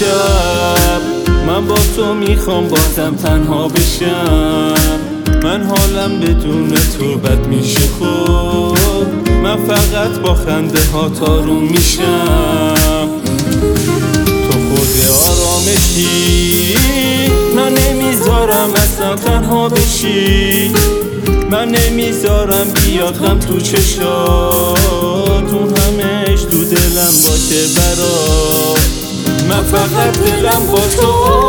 شب من با تو میخوام بازم تنها بشم. من حالم بدون تو بد میشه خوب، من فقط با خنده ها تارون میشم. تو خود آرامشی، من نمیذارم اصلا تنها بشی. من نمیذارم بیاد غم تو چشات، اون همش تو دلم باشه برات. من فقط دلم با تو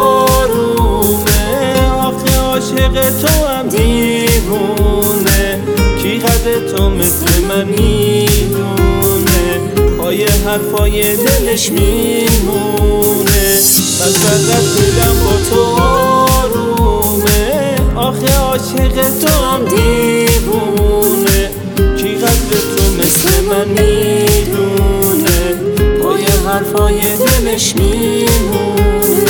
آرومه، آخه عاشق تو هم دیوونه. کی قدر تو مثل من میدونه، پای حرفای دلش میمونه. من فقط دلم با تو آرومه، آخه عاشق تو هم دیوونه. کی قدر تو مثل من میدونه، پای حرفای دلش میمونه.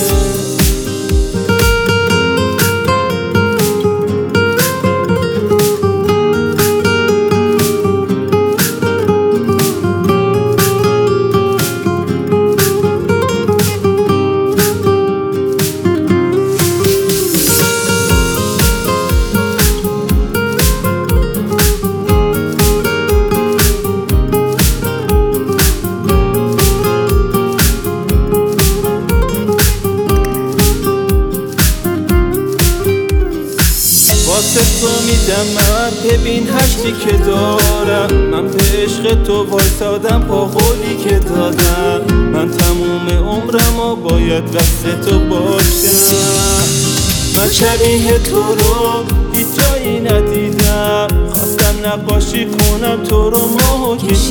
واسه تو میدم من، ببین هشتی که دارم. من به عشق تو وایسادم با قولی که دادم. من تموم عمرم و باید وصل تو باشم. من شبیه تو رو هیچ جایی ندیدم، خواستم نقاشی کنم تو رو ماهو کشیدم.